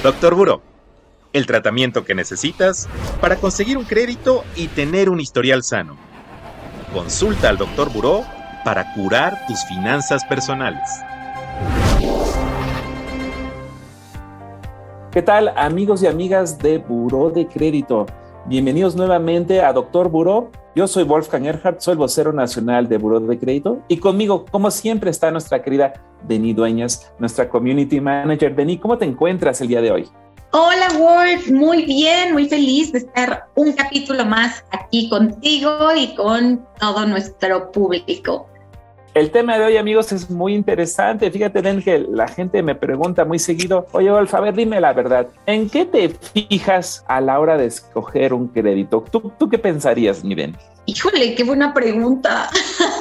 Doctor Buró, el tratamiento que necesitas para conseguir un crédito y tener un historial sano. Consulta al Doctor Buró para curar tus finanzas personales. ¿Qué tal, amigos y amigas de Buró de Crédito? Bienvenidos nuevamente a Doctor Buró. Yo soy Wolfgang Erhardt, soy el vocero nacional de Buró de Crédito y conmigo, como siempre, está nuestra querida Denny Dueñas, nuestra Community Manager. Denny, ¿cómo te encuentras el día de hoy? Hola Wolf, muy bien, muy feliz de estar un capítulo más aquí contigo y con todo nuestro público. El tema de hoy, amigos, es muy interesante. Fíjate, Den, que la gente me pregunta muy seguido, oye, Wolf, a ver, dime la verdad, ¿en qué te fijas a la hora de escoger un crédito? ¿Tú qué pensarías, mi Den? Híjole, qué buena pregunta.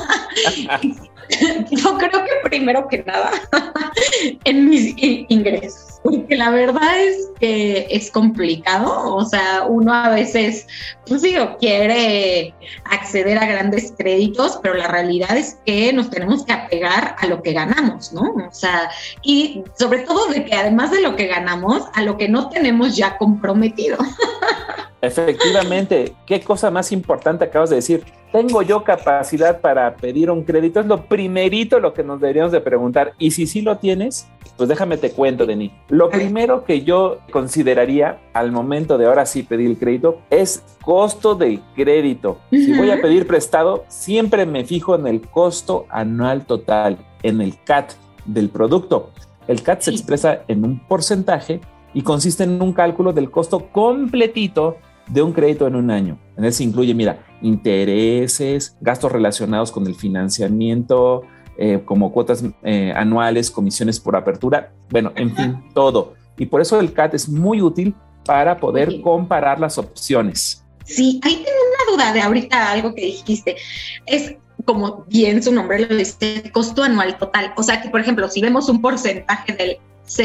Yo creo que primero que nada en mis ingresos, porque la verdad es que es complicado, o sea, uno a veces, pues sí, quiere acceder a grandes créditos, pero la realidad es que nos tenemos que apegar a lo que ganamos, ¿no? O sea, y sobre todo de que además de lo que ganamos, a lo que no tenemos ya comprometido. Efectivamente, qué cosa más importante acabas de decir. ¿Tengo yo capacidad para pedir un crédito? Es lo primerito lo que nos deberíamos de preguntar. Y si sí lo tienes, pues déjame te cuento, Denny. Lo primero que yo consideraría al momento de ahora sí pedir el crédito es costo del crédito. Si voy a pedir prestado, siempre me fijo en el costo anual total, en el CAT del producto. El CAT se expresa en un porcentaje y consiste en un cálculo del costo completito de un crédito en un año. En él se incluye, mira, intereses, gastos relacionados con el financiamiento, como cuotas anuales, comisiones por apertura, bueno, en fin, todo. Y por eso el CAT es muy útil para poder comparar las opciones. Sí, ahí tengo una duda de ahorita algo que dijiste. Es como bien su nombre lo dice, costo anual total. O sea que, por ejemplo, si vemos un porcentaje del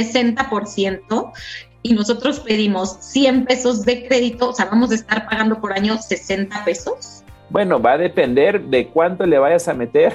60%, y nosotros pedimos 100 pesos de crédito, o sea, vamos a estar pagando por año 60 pesos. Bueno, va a depender de cuánto le vayas a meter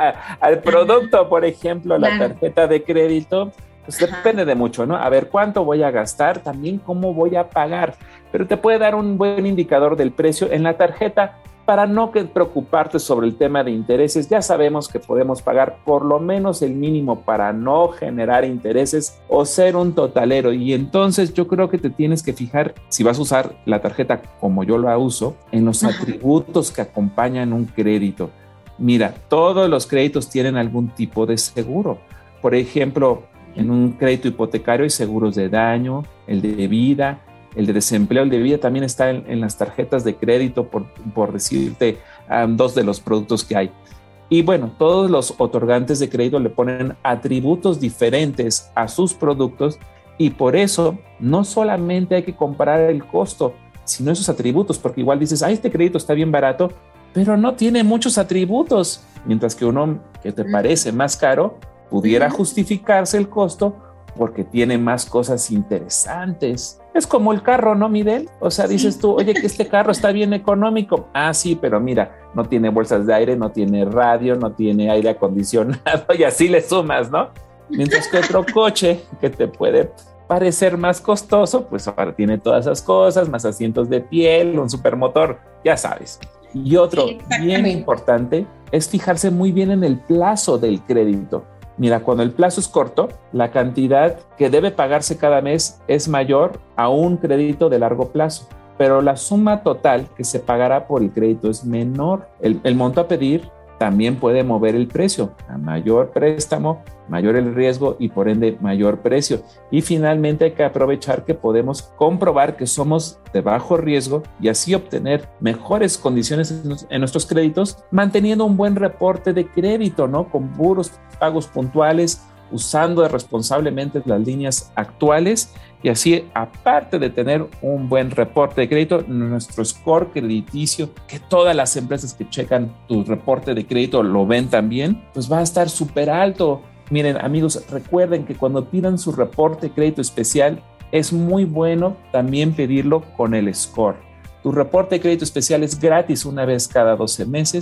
al producto, por ejemplo, la tarjeta de crédito. Pues depende de mucho, ¿no? A ver, ¿cuánto voy a gastar? También cómo voy a pagar. Pero te puede dar un buen indicador del precio en la tarjeta para no preocuparte sobre el tema de intereses. Ya sabemos que podemos pagar por lo menos el mínimo para no generar intereses o ser un totalero. Y entonces yo creo que te tienes que fijar, si vas a usar la tarjeta como yo la uso, en los atributos que acompañan un crédito. Mira, todos los créditos tienen algún tipo de seguro. Por ejemplo, en un crédito hipotecario hay seguros de daño, el de vida, el de desempleo, el de vida también está en las tarjetas de crédito, por decirte dos de los productos que hay. Y bueno, todos los otorgantes de crédito le ponen atributos diferentes a sus productos y por eso no solamente hay que comparar el costo, sino esos atributos, porque igual dices, este crédito está bien barato, pero no tiene muchos atributos, mientras que uno que te parece más caro pudiera justificarse el costo porque tiene más cosas interesantes. Es como el carro, ¿no, Miguel? O sea, dices tú, oye, que este carro está bien económico. Ah, sí, pero mira, no tiene bolsas de aire, no tiene radio, no tiene aire acondicionado y así le sumas, ¿no? Mientras que otro coche que te puede parecer más costoso, pues ahora tiene todas esas cosas, más asientos de piel, un supermotor, ya sabes. Y otro bien importante es fijarse muy bien en el plazo del crédito. Mira, cuando el plazo es corto, la cantidad que debe pagarse cada mes es mayor a un crédito de largo plazo, pero la suma total que se pagará por el crédito es menor. El monto a pedir también puede mover el precio. A mayor préstamo, mayor el riesgo y por ende mayor precio. Y finalmente hay que aprovechar que podemos comprobar que somos de bajo riesgo y así obtener mejores condiciones en nuestros créditos, manteniendo un buen reporte de crédito, ¿no? Con puros pagos puntuales, usando responsablemente las líneas actuales y así, aparte de tener un buen reporte de crédito, nuestro score crediticio, que todas las empresas que checan tu reporte de crédito lo ven también, pues va a estar súper alto. Miren, amigos, recuerden que cuando pidan su reporte de crédito especial, es muy bueno también pedirlo con el score. Tu reporte de crédito especial es gratis una vez cada 12 meses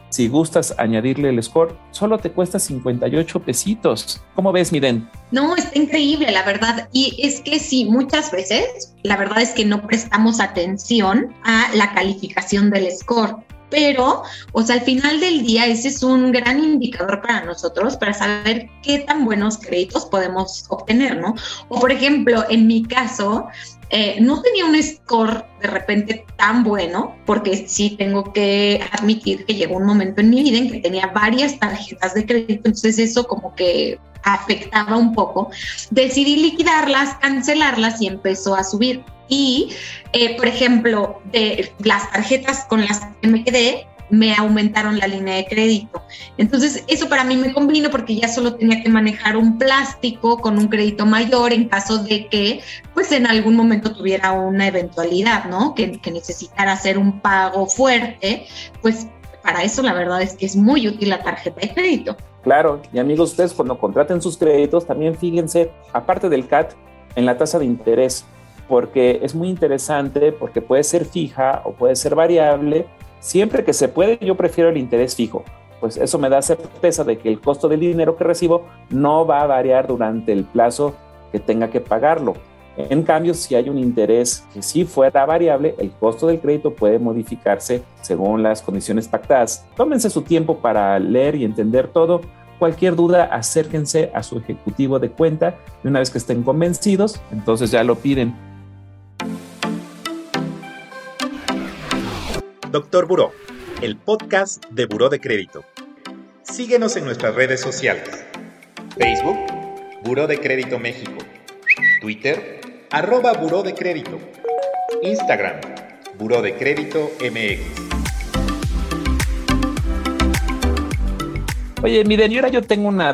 Si gustas añadirle el score, solo te cuesta 58 pesitos. ¿Cómo ves, Miden? No, está increíble, la verdad. Y es que sí, muchas veces, la verdad es que no prestamos atención a la calificación del score. Pero, o sea, al final del día ese es un gran indicador para nosotros para saber qué tan buenos créditos podemos obtener, ¿no? O, por ejemplo, en mi caso, no tenía un score de repente tan bueno, porque sí tengo que admitir que llegó un momento en mi vida en que tenía varias tarjetas de crédito, entonces eso como que afectaba un poco. Decidí liquidarlas, cancelarlas y empezó a subir. Y, por ejemplo, de las tarjetas con las que me quedé, me aumentaron la línea de crédito. Entonces, eso para mí me convino porque ya solo tenía que manejar un plástico con un crédito mayor en caso de que, pues, en algún momento tuviera una eventualidad, ¿no? Que necesitara hacer un pago fuerte, pues, para eso la verdad es que es muy útil la tarjeta de crédito. Claro, y amigos, ustedes cuando contraten sus créditos, también fíjense, aparte del CAT, en la tasa de interés, porque es muy interesante, porque puede ser fija o puede ser variable. Siempre que se puede, yo prefiero el interés fijo, pues eso me da certeza de que el costo del dinero que recibo no va a variar durante el plazo que tenga que pagarlo. En cambio, si hay un interés que sí fuera variable, el costo del crédito puede modificarse según las condiciones pactadas. Tómense su tiempo para leer y entender todo. Cualquier duda, acérquense a su ejecutivo de cuenta y una vez que estén convencidos, entonces ya lo piden. Doctor Buró, el podcast de Buró de Crédito. Síguenos en nuestras redes sociales. Facebook, Buró de Crédito México. Twitter, @Buró de Crédito. Instagram, Buró de Crédito MX. Oye, Miden, y ahora yo tengo una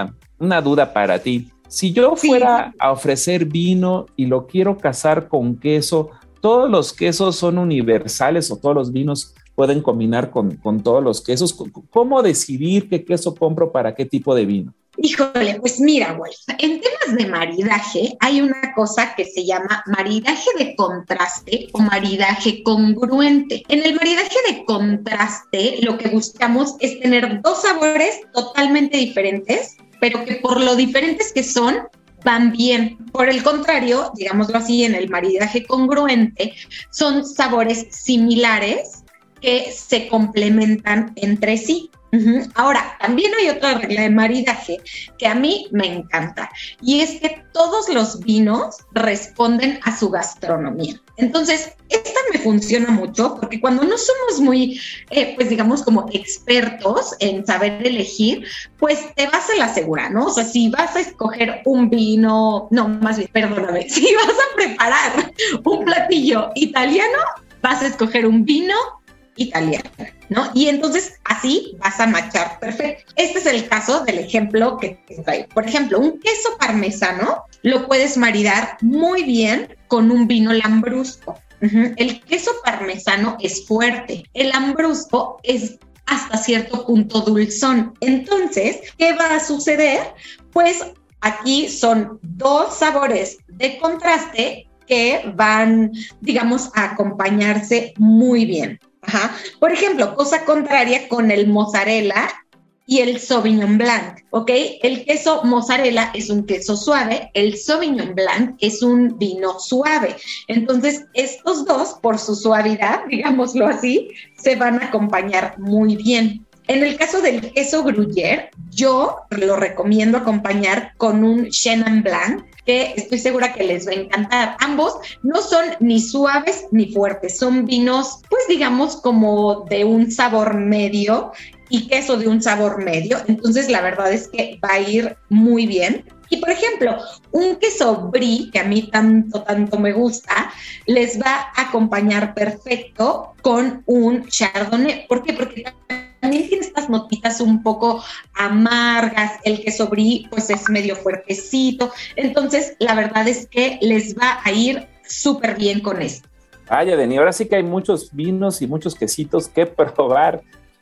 duda para ti. Si yo fuera a ofrecer vino y lo quiero casar con queso, ¿todos los quesos son universales o todos los vinos pueden combinar con todos los quesos? ¿Cómo decidir qué queso compro para qué tipo de vino? Híjole, pues mira, Wolf, en temas de maridaje hay una cosa que se llama maridaje de contraste o maridaje congruente. En el maridaje de contraste lo que buscamos es tener dos sabores totalmente diferentes, pero que por lo diferentes que son, van bien. Por el contrario, digámoslo así, en el maridaje congruente, son sabores similares que se complementan entre sí. Ahora, también hay otra regla de maridaje que a mí me encanta, y es que todos los vinos responden a su gastronomía. Entonces, esta me funciona mucho porque cuando no somos muy, pues digamos como expertos en saber elegir, pues te vas a la segura, ¿no? O sea, si vas a escoger un vino, no, más bien, perdóname, si vas a preparar un platillo italiano, vas a escoger un vino italiano, ¿no? Y entonces así vas a matchar perfecto. Este es el caso del ejemplo que te traigo. Por ejemplo, un queso parmesano lo puedes maridar muy bien con un vino lambrusco. El queso parmesano es fuerte, el lambrusco es hasta cierto punto dulzón. Entonces, ¿qué va a suceder? Pues aquí son dos sabores de contraste que van, digamos, a acompañarse muy bien. Por ejemplo, cosa contraria con el mozzarella y el Sauvignon Blanc, ¿ok? El queso mozzarella es un queso suave, el Sauvignon Blanc es un vino suave. Entonces, estos dos, por su suavidad, digámoslo así, se van a acompañar muy bien. En el caso del queso Gruyère, yo lo recomiendo acompañar con un Chenin Blanc, que estoy segura que les va a encantar. Ambos no son ni suaves ni fuertes, son vinos, pues digamos, como de un sabor medio y queso de un sabor medio. Entonces, la verdad es que va a ir muy bien. Y, por ejemplo, un queso brie, que a mí tanto me gusta, les va a acompañar perfecto con un chardonnay. ¿Por qué? Porque también tiene estas notitas un poco amargas, el queso brie pues es medio fuertecito, entonces la verdad es que les va a ir súper bien con esto. Ay, Adeni, ahora sí que hay muchos vinos y muchos quesitos que probar.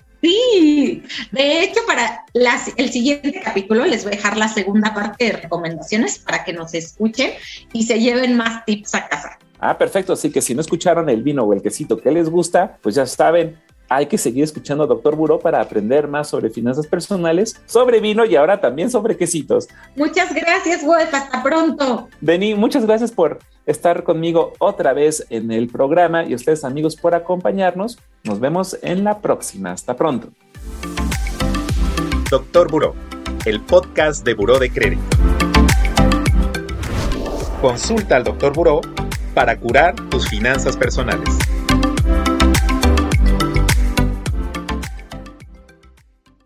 Sí, de hecho para el siguiente capítulo les voy a dejar la segunda parte de recomendaciones para que nos escuchen y se lleven más tips a casa. Ah, perfecto, así que si no escucharon el vino o el quesito que les gusta, pues ya saben, hay que seguir escuchando a Dr. Buró para aprender más sobre finanzas personales, sobre vino y ahora también sobre quesitos. Muchas gracias, Wolf. Hasta pronto. Denny, muchas gracias por estar conmigo otra vez en el programa y ustedes, amigos, por acompañarnos. Nos vemos en la próxima. Hasta pronto. Dr. Buró, el podcast de Buró de Crédito. Consulta al Dr. Buró para curar tus finanzas personales.